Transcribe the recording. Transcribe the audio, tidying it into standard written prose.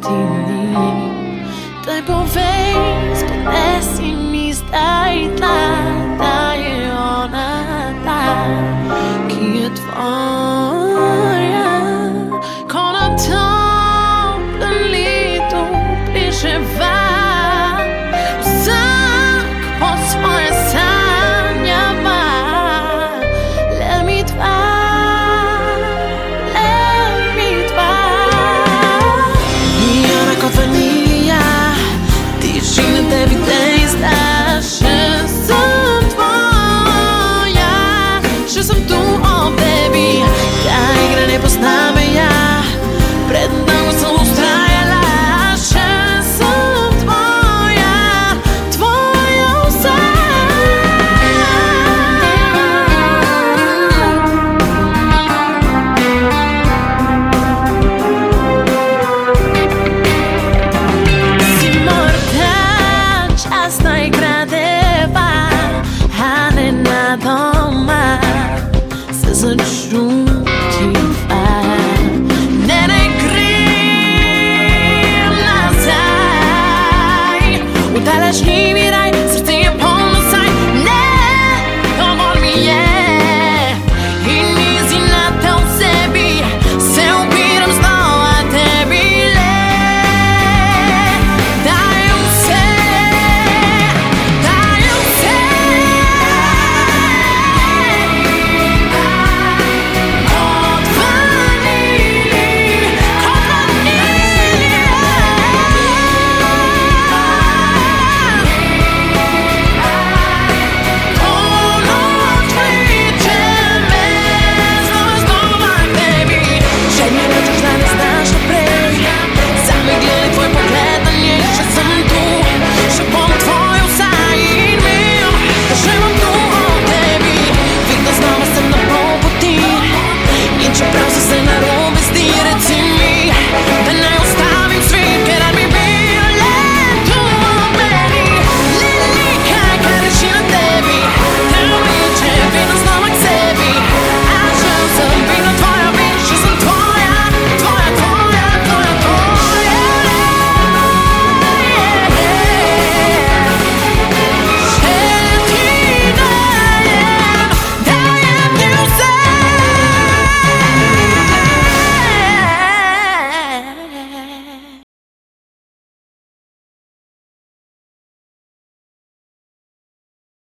intim. Daj powiedz, podnesi mi zdaj ta je ona ta, ki je tvoja. Ko na toplem letu preživa vsak po svoje sanjava. Let me dva. Doma se začutiva, ne gre nazaj v daleč.